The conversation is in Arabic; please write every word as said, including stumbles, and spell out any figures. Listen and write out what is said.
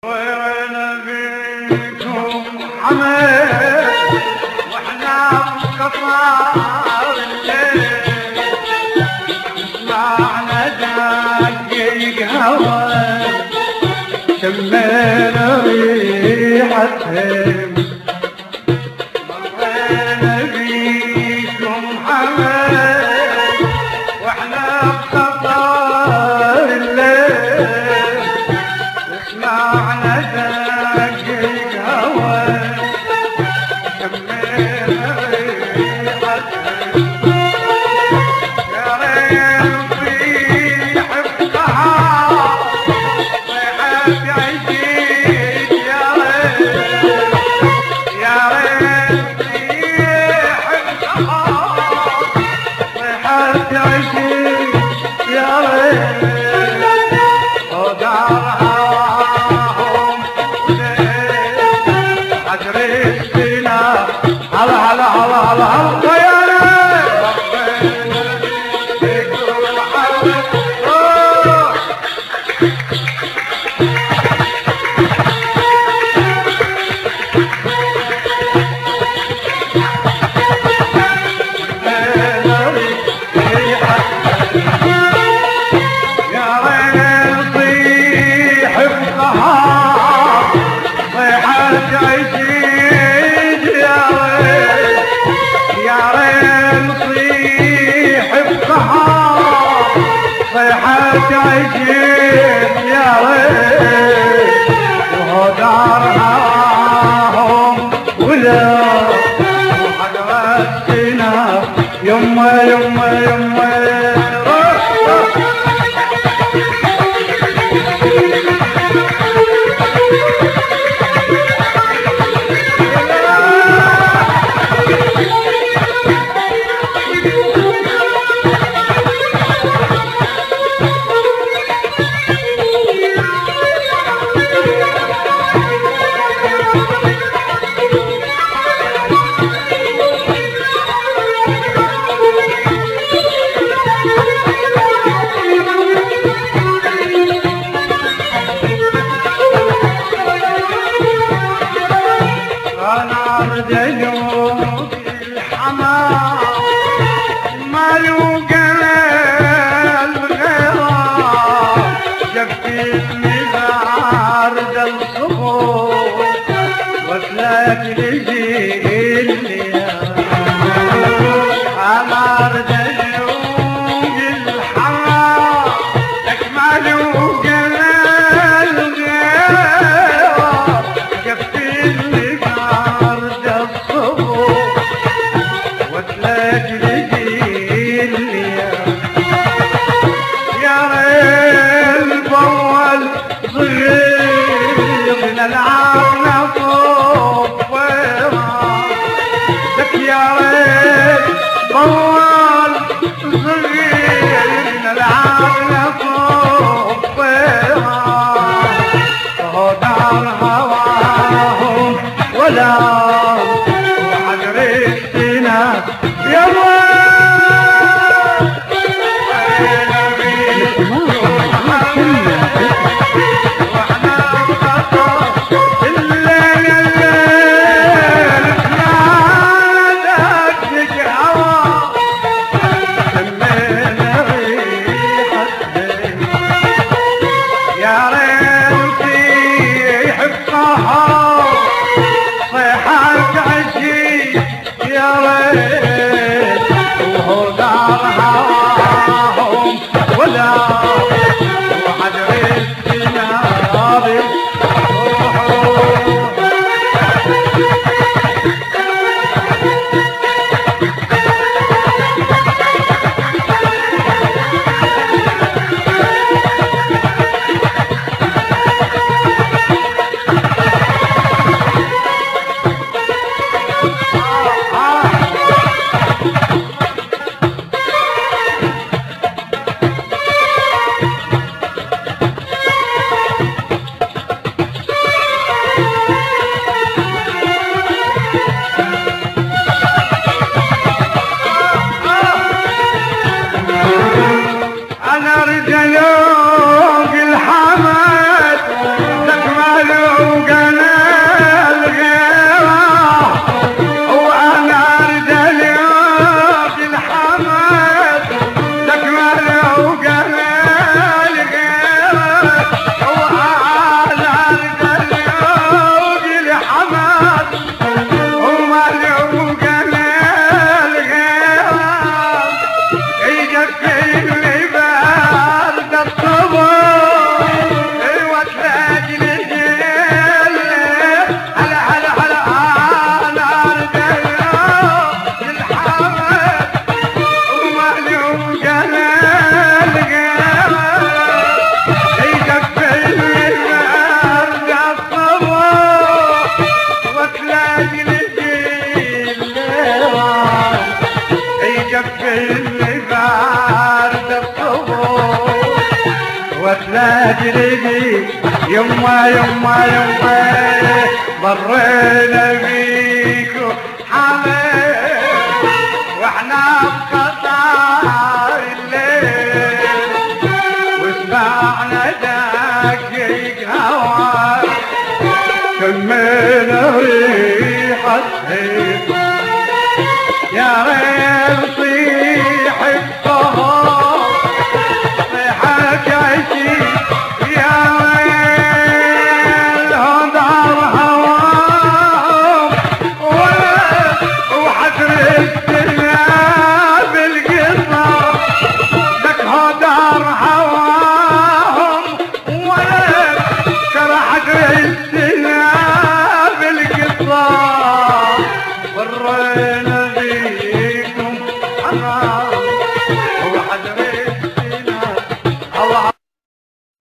وين بيكم حمد واحنا بقطار الليل سمعنا دقيق هوا شمينا ريحتهم. وين بيكم حمد واحنا بقطار الليل سمعنا دقيق هوا شمينا ريحتهم. يا ريت ريح القهار ريحة عيديك يا ريت يا ريت ريح القهار ريحة عيديك يا ريت هلا هلا هلا هلا هلا يا عجيب يا ريت وهو دارهم ولا وحدرتنا يما يما يما جنوب الحمام ما يوقل الغيرة جفتني بارد الصبور وصلت لجيل أمر جنوب الحمام لك ما يوقل الغيرة جفتني يا ريت طول صغير نلعب صفيرة وهو دار هواهم ولا وحد ريحتنا يا يا ريت وهو دار هواهم ولا وحد ريحتنا وتلاقي يما يما يما مرينا بيكو حمد واحنا بقطار الليل وسمعنا دقيق هوا كملنا ريق